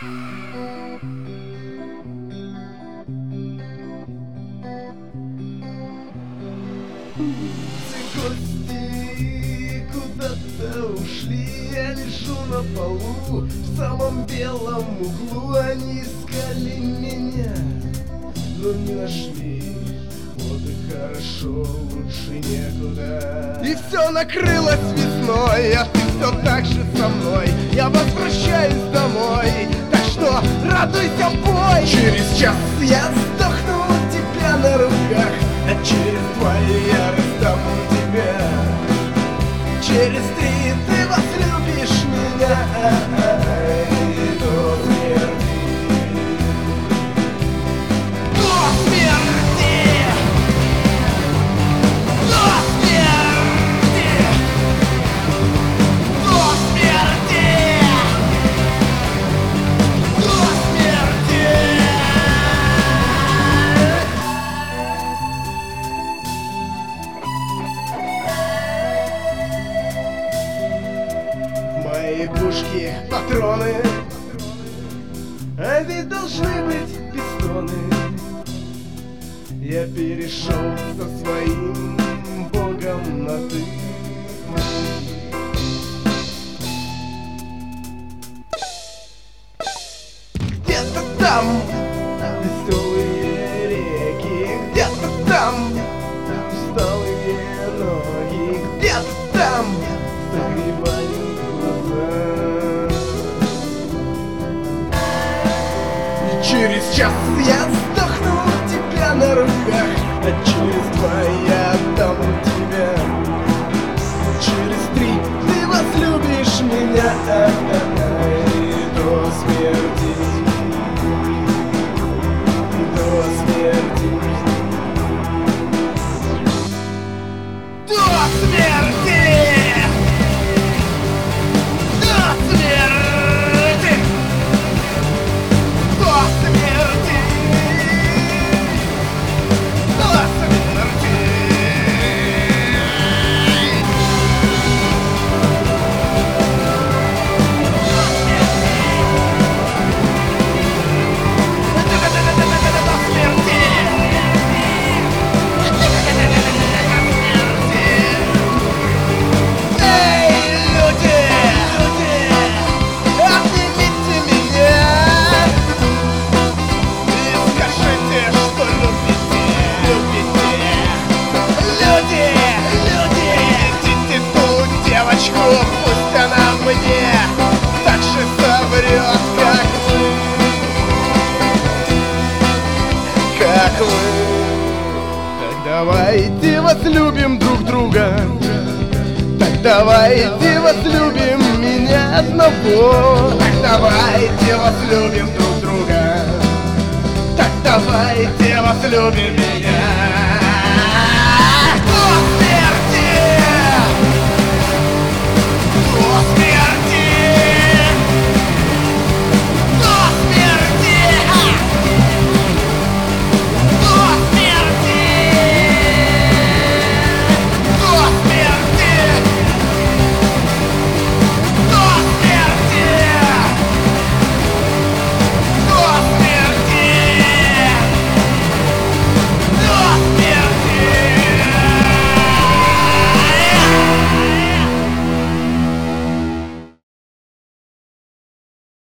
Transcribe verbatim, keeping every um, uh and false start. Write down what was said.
Гости куда-то ушли, я лежу на полу в самом белом углу. Они искали меня, но не нашли. Вот и хорошо, лучше некуда. И все накрылось весной, а ты все так же со мной. Я возвращаюсь домой, так что радуйся, бой. Через час я сдохну у тебя на руках, а через два я раздаму тебя. Через три ты возлюбишь меня и до смерти. До смерти! До смерти! До смерти! До смерти! Мои пушки, патроны, а ведь должны быть пистоны. Я перешел со своим богом на ты. Где-то там веселые реки, где-то там усталые ноги, где-то там загребали глаза. И через час я сдохну у тебя на руках, а через два я отдам тебя. Через три ты возлюбишь меня и до смерти. До смерти. До смерти! До смерти! До смерти! До смерти! Пусть она мне так же соврет, как вы, как вы. Так давайте возлюбим друг друга, так давайте возлюбим меня одного. Так давайте возлюбим друг друга, так давайте возлюбим меня.